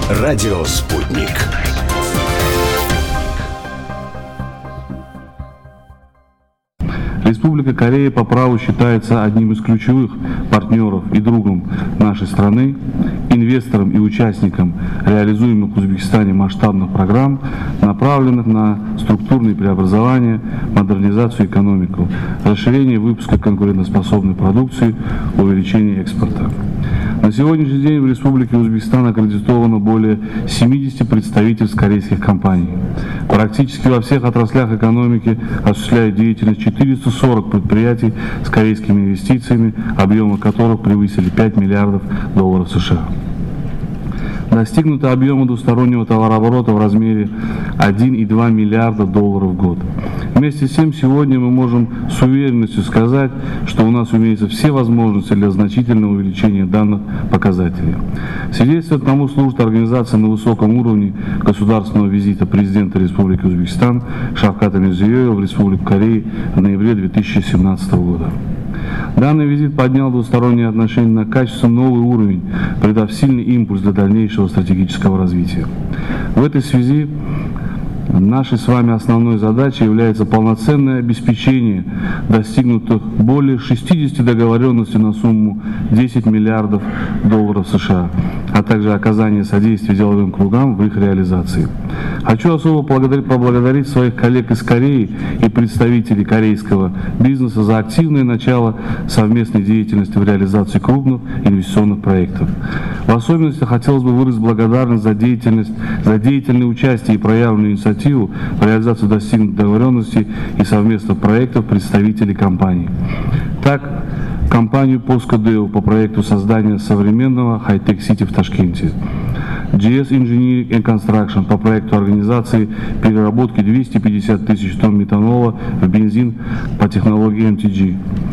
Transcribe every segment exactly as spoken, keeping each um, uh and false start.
Радио «Спутник». Республика Корея по праву считается одним из ключевых партнеров и другом нашей страны, инвестором и участником реализуемых в Узбекистане масштабных программ, направленных на структурные преобразования, модернизацию экономики, расширение выпуска конкурентоспособной продукции, увеличение экспорта. На сегодняшний день в Республике Узбекистан аккредитовано более семидесяти представительств корейских компаний. Практически во всех отраслях экономики осуществляют деятельность четыреста сорок предприятий с корейскими инвестициями, объемы которых превысили пять миллиардов долларов США. Достигнуты объемы двустороннего товарооборота в размере один и два миллиарда долларов в год. Вместе с тем, сегодня мы можем с уверенностью сказать, что у нас имеются все возможности для значительного увеличения данных показателей. Свидетельством тому служит организация на высоком уровне государственного визита президента Республики Узбекистан Шавката Мирзиёева в Республику Корею в ноябре две тысячи семнадцатого года. Данный визит поднял двусторонние отношения на качественно новый уровень, придав сильный импульс для дальнейшего стратегического развития. В этой связи нашей с вами основной задачей является полноценное обеспечение достигнутых более шестидесяти договоренностей на сумму десять миллиардов долларов США, а также оказание содействия деловым кругам в их реализации. Хочу особо поблагодарить своих коллег из Кореи и представителей корейского бизнеса за активное начало совместной деятельности в реализации крупных инвестиционных проектов. В особенности хотелось бы выразить благодарность за деятельность, за деятельное участие и проявленную инициативу в реализации достигнутых договоренностей и совместных проектов представителей компаний. Так, компанию Поскодео по проекту создания современного хай-тек-сити в Ташкенте, джи эс Engineering and Construction по проекту организации переработки двухсот пятидесяти тысяч тонн метанола в бензин по технологии эм ти джи,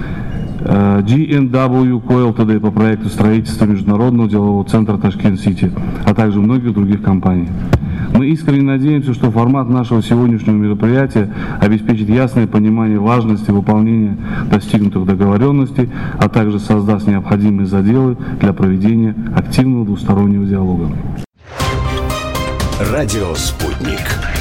джи энд дабл ю Co. Ltd по проекту строительства Международного делового центра Ташкент-Сити, а также многих других компаний. Мы искренне надеемся, что формат нашего сегодняшнего мероприятия обеспечит ясное понимание важности выполнения достигнутых договоренностей, а также создаст необходимые заделы для проведения активного двустороннего диалога. Радио «Спутник».